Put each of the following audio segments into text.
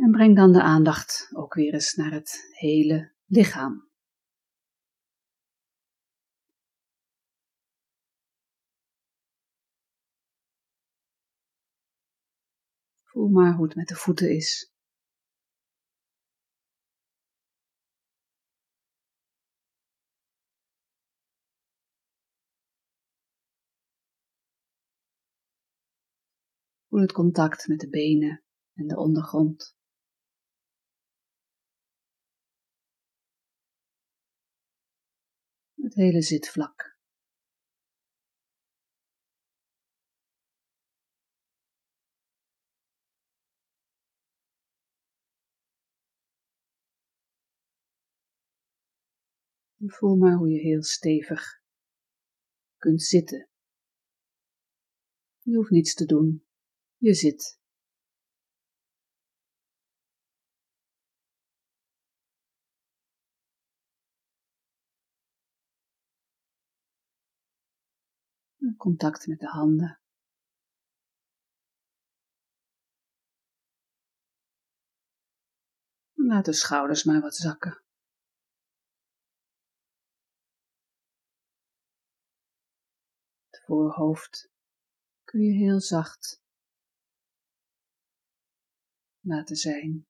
En breng dan de aandacht ook weer eens naar het hele lichaam. Voel maar hoe het met de voeten is. Voel het contact met de benen en de ondergrond. Het hele zitvlak. En voel maar hoe je heel stevig kunt zitten. Je hoeft niets te doen. Je zit. Contact met de handen. Laat de schouders maar wat zakken. Het voorhoofd kun je heel zacht laten zijn.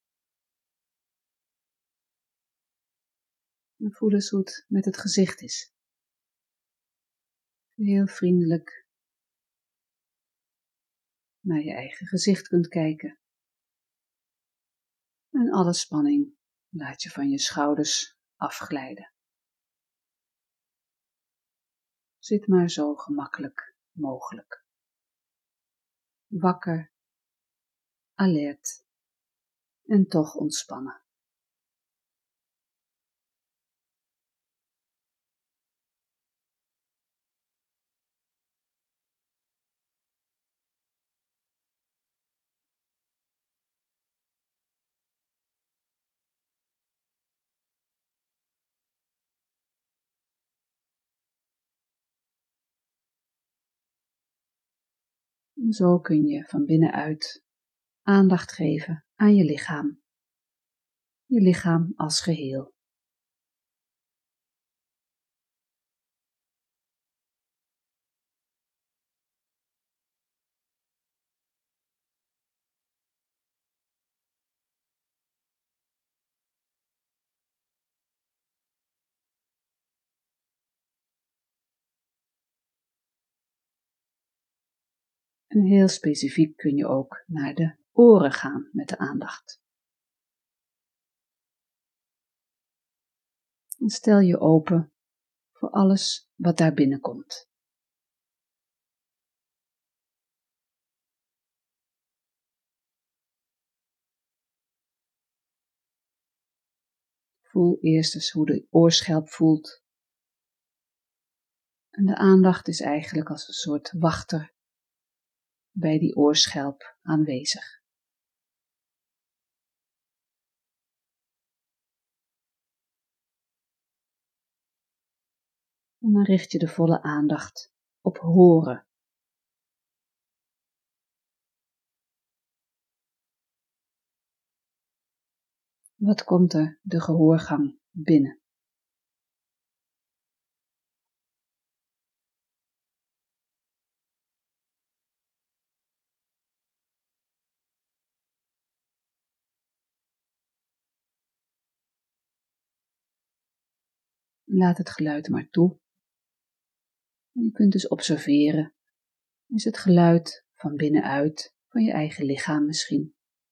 En voel eens hoe het met het gezicht is. Heel vriendelijk naar je eigen gezicht kunt kijken. En alle spanning laat je van je schouders afglijden. Zit maar zo gemakkelijk mogelijk. Wakker, alert en toch ontspannen. En zo kun je van binnenuit aandacht geven aan je lichaam. Je lichaam als geheel. En heel specifiek kun je ook naar de oren gaan met de aandacht. En stel je open voor alles wat daar binnenkomt. Voel eerst eens hoe de oorschelp voelt. En de aandacht is eigenlijk als een soort wachter bij die oorschelp aanwezig. En dan richt je de volle aandacht op horen. Wat komt er de gehoorgang binnen? Laat het geluid maar toe. En je kunt dus observeren. Is het geluid van binnenuit, van je eigen lichaam misschien?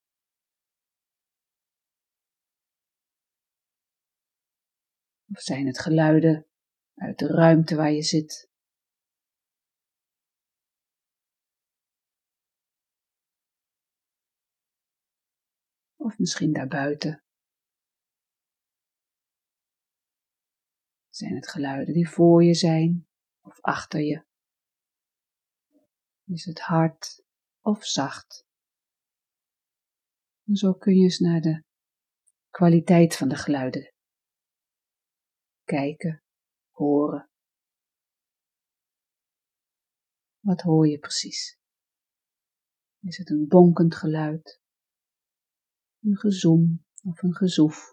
Of zijn het geluiden uit de ruimte waar je zit? Of misschien daarbuiten? Zijn het geluiden die voor je zijn of achter je? Is het hard of zacht? En zo kun je eens naar de kwaliteit van de geluiden kijken, horen. Wat hoor je precies? Is het een bonkend geluid? een gezoem of een gezoef.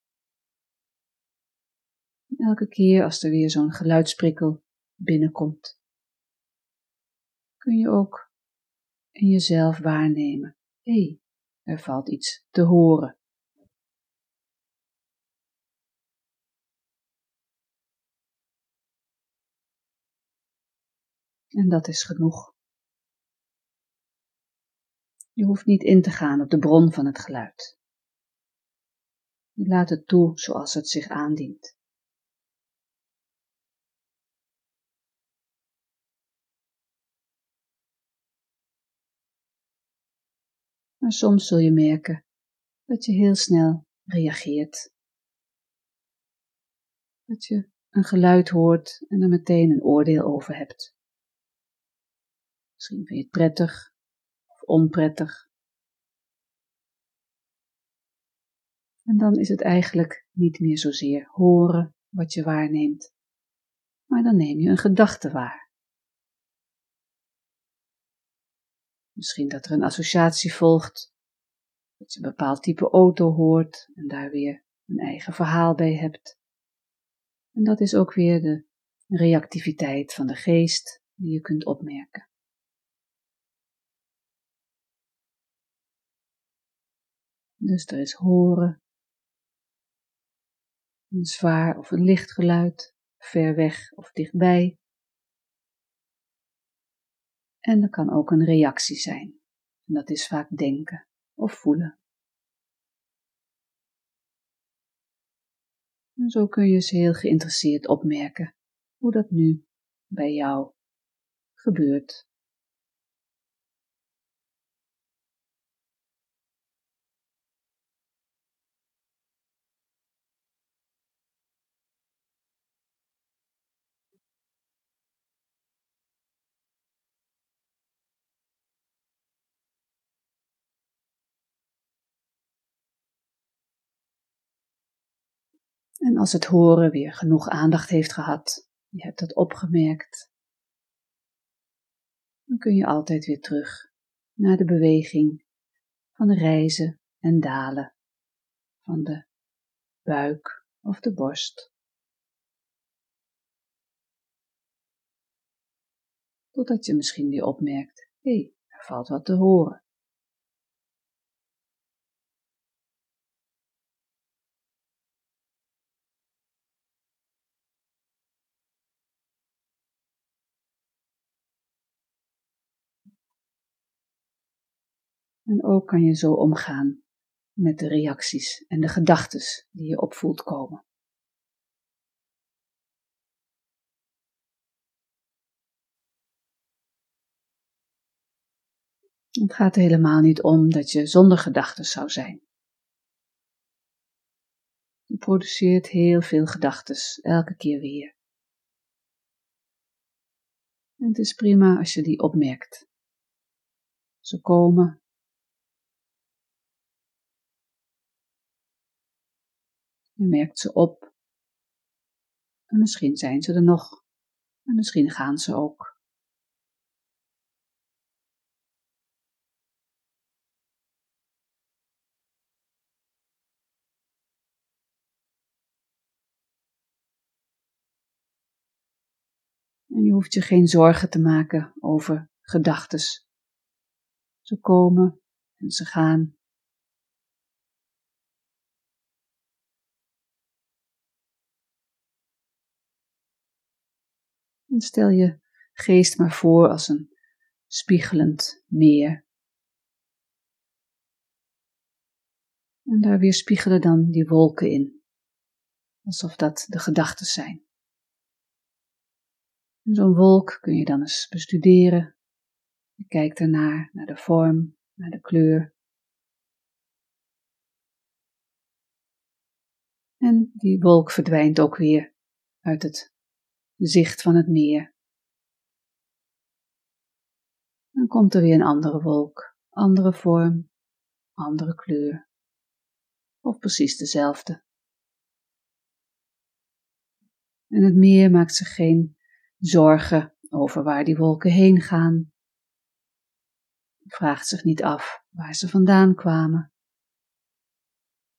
En elke keer als er weer zo'n geluidsprikkel binnenkomt, kun je ook in jezelf waarnemen. Hé, er valt iets te horen. En dat is genoeg. Je hoeft niet in te gaan op de bron van het geluid. Je laat het toe zoals het zich aandient. Maar soms zul je merken dat je heel snel reageert. Dat je een geluid hoort en er meteen een oordeel over hebt. Misschien vind je het prettig of onprettig. En dan is het eigenlijk niet meer zozeer horen wat je waarneemt, maar dan neem je een gedachte waar. Misschien dat er een associatie volgt, dat je een bepaald type auto hoort en daar weer een eigen verhaal bij hebt. En dat is ook weer de reactiviteit van de geest die je kunt opmerken. Dus er is horen, een zwaar of een licht geluid, ver weg of dichtbij. En er kan ook een reactie zijn. En dat is vaak denken of voelen. En zo kun je eens heel geïnteresseerd opmerken hoe dat nu bij jou gebeurt. En als het horen weer genoeg aandacht heeft gehad, je hebt dat opgemerkt, dan kun je altijd weer terug naar de beweging van de rijzen en dalen van de buik of de borst. Totdat je misschien weer opmerkt, hé, er valt wat te horen. En ook kan je zo omgaan met de reacties en de gedachtes die je opvoelt komen. Het gaat er helemaal niet om dat je zonder gedachtes zou zijn. Je produceert heel veel gedachtes, elke keer weer. En het is prima als je die opmerkt. Ze komen. Je merkt ze op. En misschien zijn ze er nog. En misschien gaan ze ook. En je hoeft je geen zorgen te maken over gedachtes. Ze komen en ze gaan. En stel je geest maar voor als een spiegelend meer. En daar weerspiegelen dan die wolken in, alsof dat de gedachten zijn. En zo'n wolk kun je dan eens bestuderen. Je kijkt ernaar, naar de vorm, naar de kleur. En die wolk verdwijnt ook weer uit het zicht van het meer. Dan komt er weer een andere wolk, andere vorm, andere kleur. Of precies dezelfde. En het meer maakt zich geen zorgen over waar die wolken heen gaan. Vraagt zich niet af waar ze vandaan kwamen.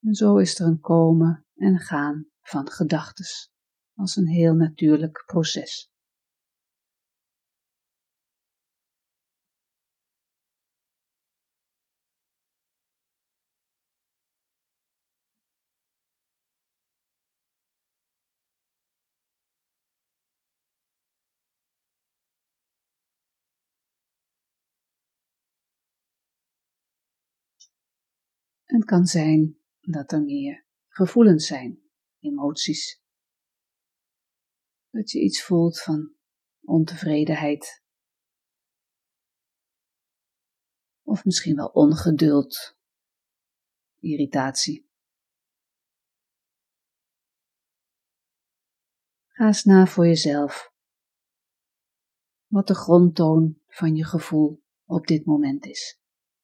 En zo is er een komen en gaan van gedachtes, als een heel natuurlijk proces. En het kan zijn dat er meer gevoelens zijn, emoties. Dat je iets voelt van ontevredenheid. Of misschien wel ongeduld, irritatie. Ga eens na voor jezelf wat de grondtoon van je gevoel op dit moment is.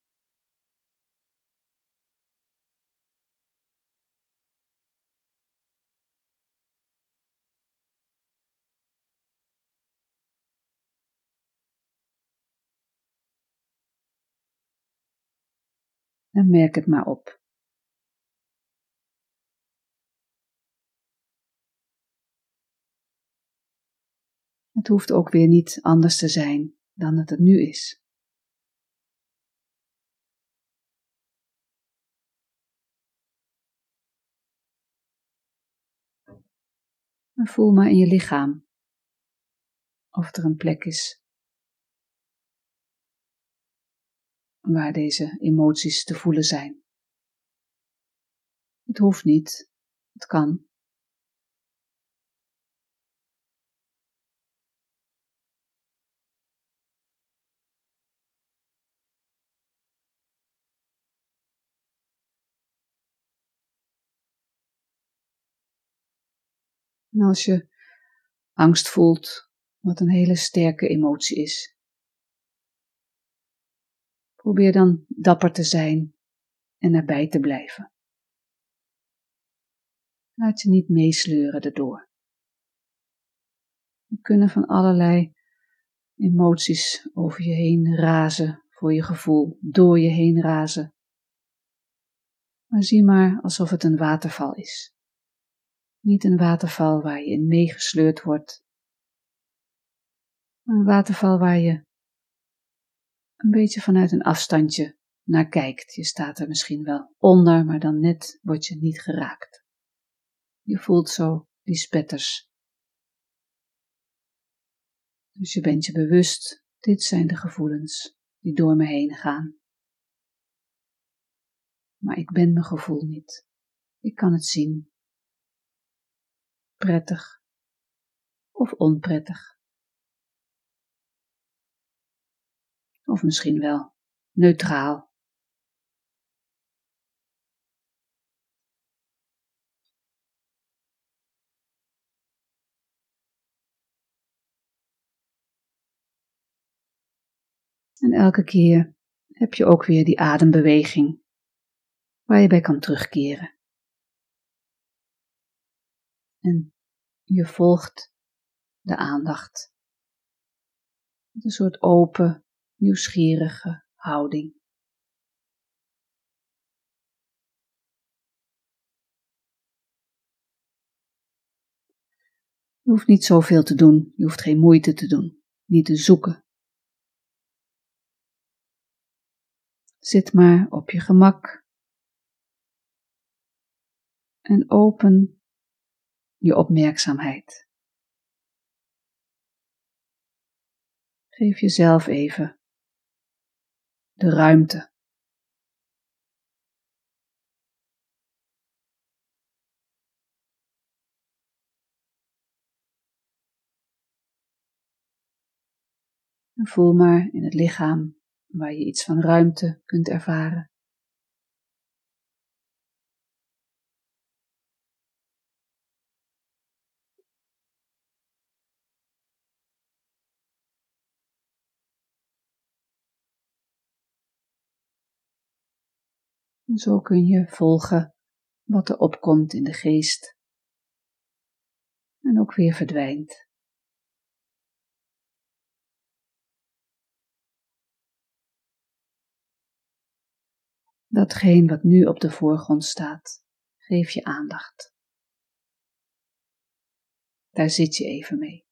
En merk het maar op. Het hoeft ook weer niet anders te zijn dan het nu is. En voel maar in je lichaam of er een plek is waar deze emoties te voelen zijn. Het hoeft niet, het kan. En als je angst voelt, wat een hele sterke emotie is, probeer dan dapper te zijn en erbij te blijven. Laat je niet meesleuren erdoor. Er kunnen van allerlei emoties over je heen razen, voor je gevoel, door je heen razen. Maar zie maar alsof het een waterval is. Niet een waterval waar je in meegesleurd wordt, maar een waterval waar je een beetje vanuit een afstandje naar kijkt. Je staat er misschien wel onder, maar dan net word je niet geraakt. Je voelt zo die spetters. Dus je bent je bewust, dit zijn de gevoelens die door me heen gaan. Maar ik ben mijn gevoel niet. Ik kan het zien. Prettig of onprettig. Of misschien wel neutraal. En elke keer heb je ook weer die adembeweging waar je bij kan terugkeren. En je volgt de aandacht. Met een soort open, nieuwsgierige houding. Je hoeft niet zoveel te doen, je hoeft geen moeite te doen, niet te zoeken. Zit maar op je gemak en open je opmerkzaamheid. Geef jezelf even de ruimte. En voel maar in het lichaam waar je iets van ruimte kunt ervaren. En zo kun je volgen wat er opkomt in de geest en ook weer verdwijnt. Datgene wat nu op de voorgrond staat, Geef je aandacht. Daar zit je even mee.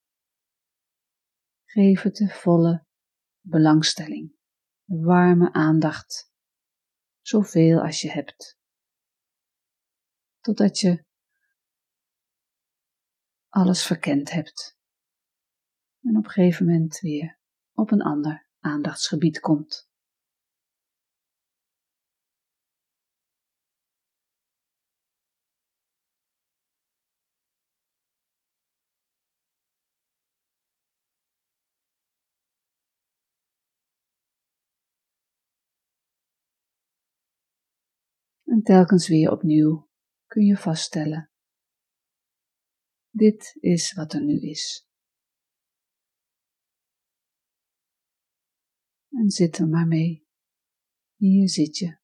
Geef het de volle belangstelling, de warme aandacht, zoveel als je hebt, totdat je alles verkend hebt en op een gegeven moment weer op een ander aandachtsgebied komt. En telkens weer opnieuw kun je vaststellen: dit is wat er nu is. En zit er maar mee. Hier zit je.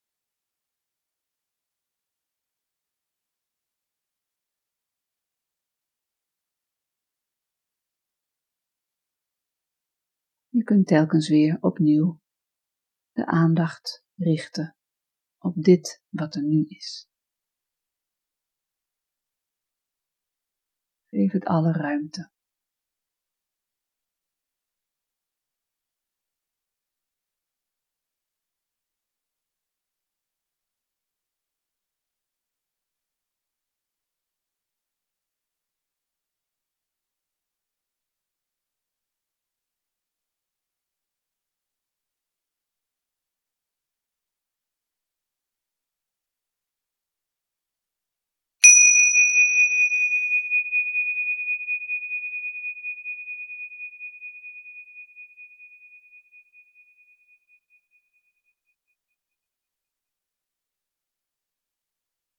Je kunt telkens weer opnieuw de aandacht richten op dit wat er nu is. Geef het alle ruimte.